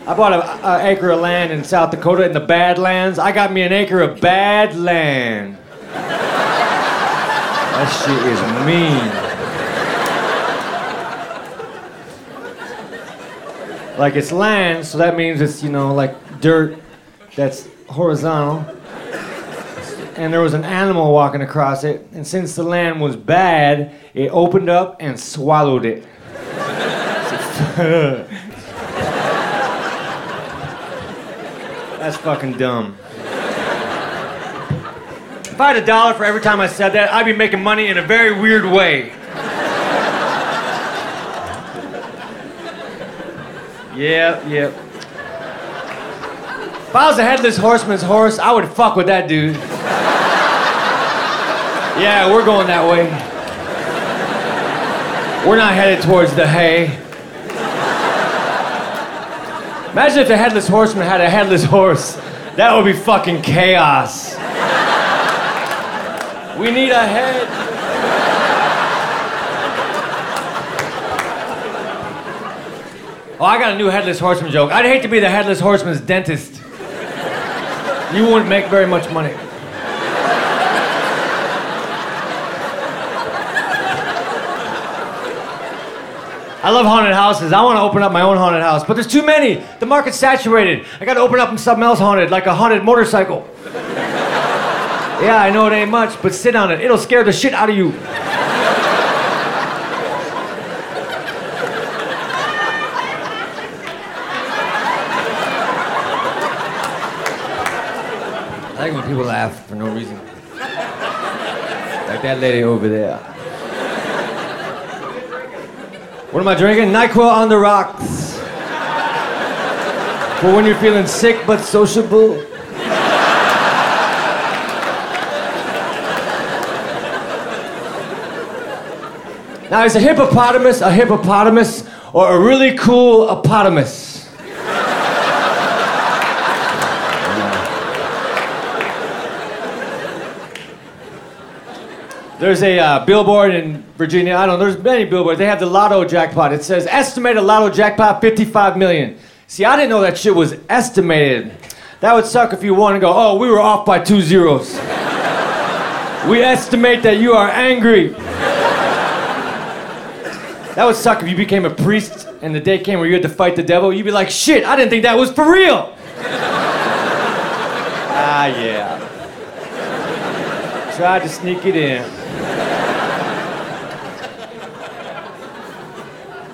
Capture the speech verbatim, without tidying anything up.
I bought an acre of land in South Dakota in the Badlands. I got me an acre of bad land. That shit is mean. Like, it's land, so that means it's, you know, like dirt that's horizontal. And there was an animal walking across it, and since the land was bad, it opened up and swallowed it. That's fucking dumb. If I had a dollar for every time I said that, I'd be making money in a very weird way. Yep, yep. If I was a headless horseman's horse, I would fuck with that dude. Yeah, we're going that way. We're not headed towards the hay. Imagine if the headless horseman had a headless horse. That would be fucking chaos. We need a head. Oh, I got a new headless horseman joke. I'd hate to be the headless horseman's dentist. You wouldn't make very much money. I love haunted houses. I want to open up my own haunted house, but there's too many. The market's saturated. I got to open up something else haunted, like a haunted motorcycle. Yeah, I know it ain't much, but sit on it. It'll scare the shit out of you. I like when people laugh for no reason. Like that lady over there. What am I drinking? NyQuil on the rocks. For when you're feeling sick but sociable. Now, is a hippopotamus a hippopotamus or a really cool opotamus? There's a uh, billboard in Virginia. I don't know, there's many billboards. They have the lotto jackpot. It says, estimated lotto jackpot, fifty-five million. See, I didn't know that shit was estimated. That would suck if you won and go, oh, we were off by two zeros. We estimate that you are angry. That would suck if you became a priest and the day came where you had to fight the devil. You'd be like, shit, I didn't think that was for real. Ah, yeah. Tried to sneak it in.